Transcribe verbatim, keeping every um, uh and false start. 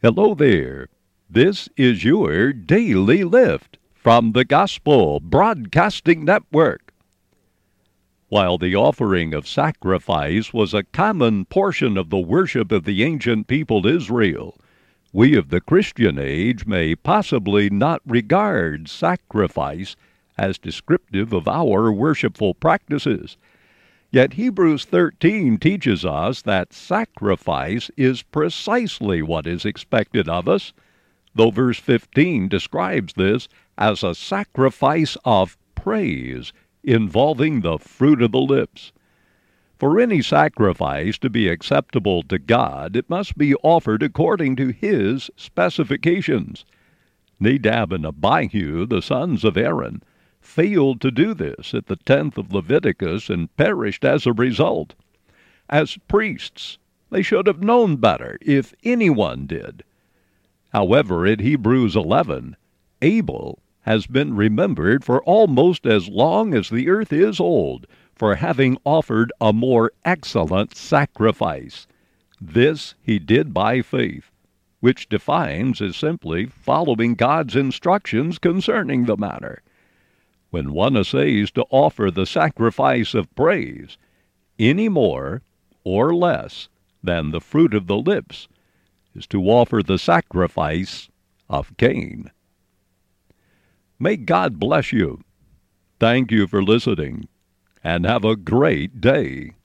Hello there. This is your Daily Lift from the Gospel Broadcasting Network. While the offering of sacrifice was a common portion of the worship of the ancient people Israel, we of the Christian age may possibly not regard sacrifice as descriptive of our worshipful practices. Yet Hebrews thirteen teaches us that sacrifice is precisely what is expected of us, though verse fifteen describes this as a sacrifice of praise involving the fruit of the lips. For any sacrifice to be acceptable to God, it must be offered according to His specifications. Nadab and Abihu, the sons of Aaron, failed to do this at the tenth of Leviticus and perished as a result. As priests, they should have known better, if anyone did. However, in Hebrews eleven, Abel has been remembered for almost as long as the earth is old, for having offered a more excellent sacrifice. This he did by faith, which defines as simply following God's instructions concerning the matter. When one essays to offer the sacrifice of praise, any more or less than the fruit of the lips is to offer the sacrifice of Cain. May God bless you. Thank you for listening, and have a great day.